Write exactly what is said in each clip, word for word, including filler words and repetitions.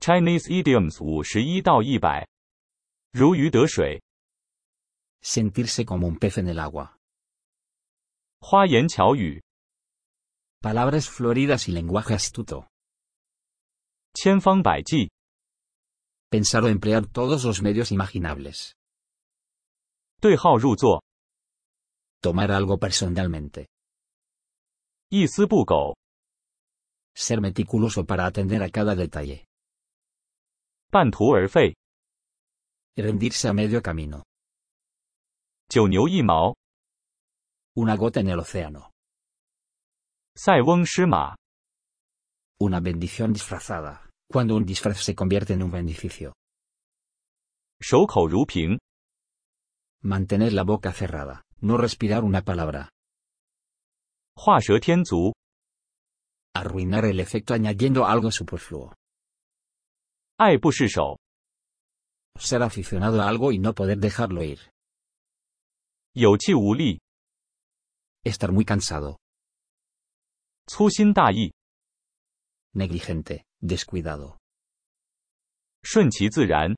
Chinese idioms 五十一到一百。如鱼得水。 Sentirse como un pez en el agua. 花言巧语。 Palabras floridas y lenguaje astuto. 千方百计。 Pensar o emplear todos los medios imaginables. 对号入座。 Tomar algo personalmente. 一丝不苟。 Ser meticuloso para atender a cada detalle. 半途而废。 Rendirse a medio camino. 九牛一毛。 Una gota en el océano. 塞翁失马。 Una bendición disfrazada, cuando un disfraz se convierte en un beneficio. 守口如瓶。 Mantener la boca cerrada, no respirar una palabra. 画蛇添足。 Arruinar el efecto añadiendo algo superfluo. 爱不释手。 Ser aficionado a algo y no poder dejarlo ir. 有气无力。 Estar muy cansado. 粗心大意。 Negligente, descuidado. 顺其自然。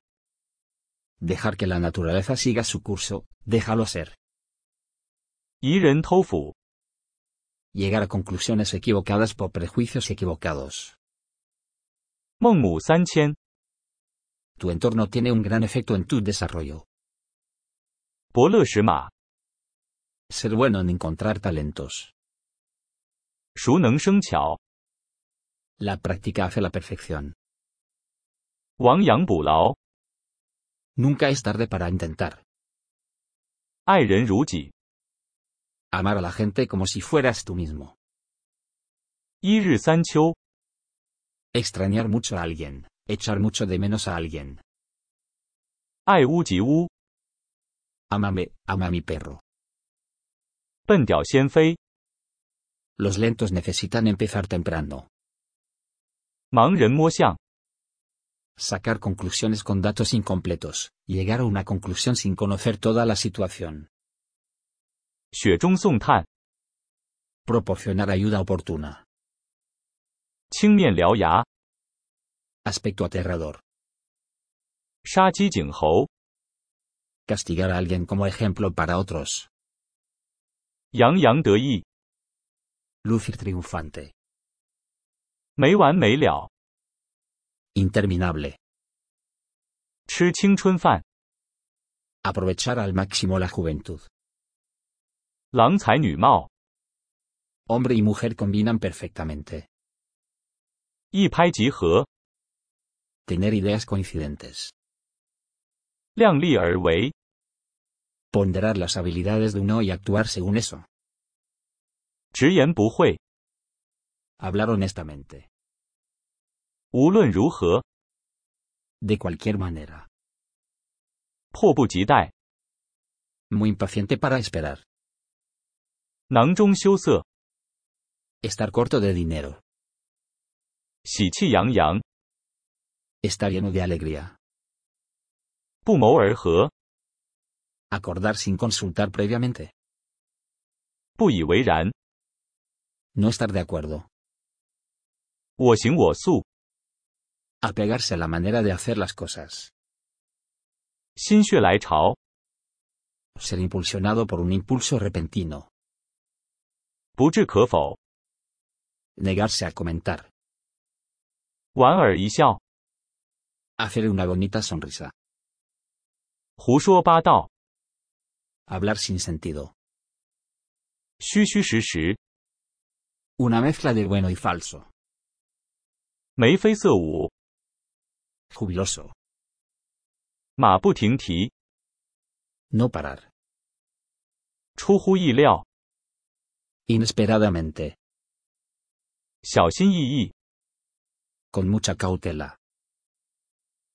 Dejar que la naturaleza siga su curso, déjalo ser. 疑人偷斧。 Llegar a conclusiones equivocadas por prejuicios equivocados. 孟母三迁。 Tu entorno tiene un gran efecto en tu desarrollo. 伯乐识马。 Ser bueno en encontrar talentos. 熟能生巧。 La práctica hace la perfección. 亡羊补牢。 Nunca es tarde para intentar. 爱人如己。 Amar a la gente como si fueras tú mismo. 一日三秋。 Extrañar mucho a alguien, echar mucho de menos a alguien. 爱屋及乌。 Ámame, ama a mi perro. 笨屌先飞。 Los lentos necesitan empezar temprano. 盲人摸象。 Sacar conclusiones con datos incompletos, llegar a una conclusión sin conocer toda la situación. 雪中送炭。 Proporcionar ayuda oportuna. 青面獠牙。 Aspecto aterrador. 杀鸡儆猴。 Castigar a alguien como ejemplo para otros. 洋洋得意。 Lucir triunfante. 没完没了。 Interminable. 吃青春饭。 Aprovechar al máximo la juventud. 郎才女貌。 Hombre y mujer combinan perfectamente. 一拍即合。 Tener ideas coincidentes. 量力而为。 Ponderar las habilidades de uno y actuar según eso. 直言不讳。 Hablar honestamente. 无论如何。 De cualquier manera. 迫不及待。 Muy impaciente para esperar. 囊中羞涩。 Estar corto de dinero. 喜气洋洋。 Estar lleno de alegría. 不谋而合。 Acordar sin consultar previamente. 不以为然。 No estar de acuerdo. 我行我素。 Apegarse a la manera de hacer las cosas. 心血来潮。 Ser impulsionado por un impulso repentino. 不置可否。 Negarse a comentar. 莞尔一笑。 Hacer una bonita sonrisa. 胡说八道。 Hablar sin sentido. 虚虚实实。 Una mezcla de bueno y falso. 眉飞色舞。 Jubiloso. 马不停蹄。 No parar. 出乎意料。 Inesperadamente. 小心翼翼。 Con mucha cautela.